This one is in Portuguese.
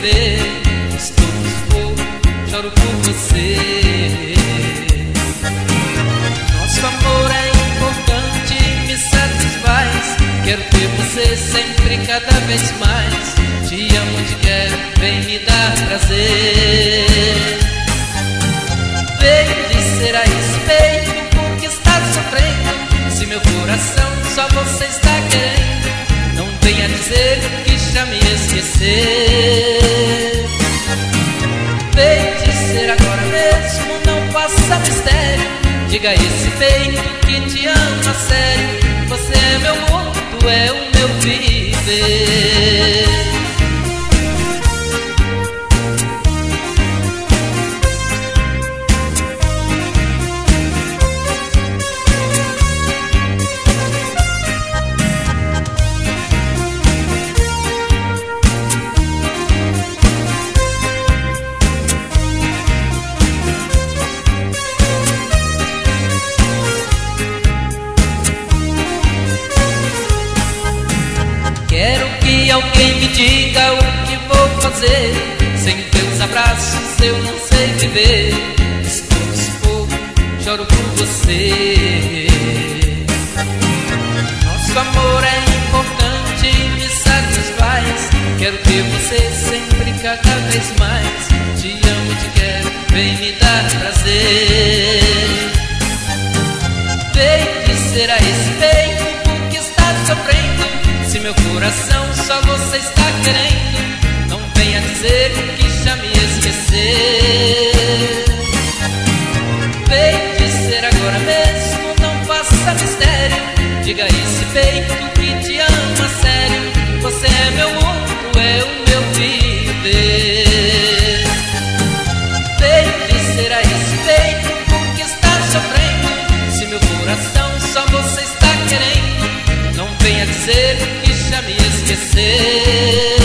viver. Estou no sufoco, choro por você. Nosso amor é importante, me satisfaz. Quero ter você sempre, cada vez mais. Te amo, te quero, vem me dar prazer. Vem dizer a respeito porque está sofrendo. Se meu coração só você está querendo, não venha dizer que já me esqueceu. Vem dizer agora mesmo, não faça mistério. Diga a esse peito que te ama a sério. Você é meu mundo, é o meu viver. Quero que alguém me diga o que vou fazer. Sem teus abraços eu não sei viver. Estou no sufoco, choro por você. Nosso amor é importante, me satisfaz. Quero ter você sempre, cada vez mais. Te amo, te quero, vem me dar prazer. Vem dizer a respeito porque está sofrendo. Se meu coração só você está querendo, não venha dizer que já me esqueceu. Vem dizer agora mesmo, não faça mistério. Diga a esse peito que te ama a sério. Você é meu mundo, é o meu viver. Vem dizer a esse peito porque está sofrendo. Se meu coração só você está querendo, não venha dizer que já me esqueceu.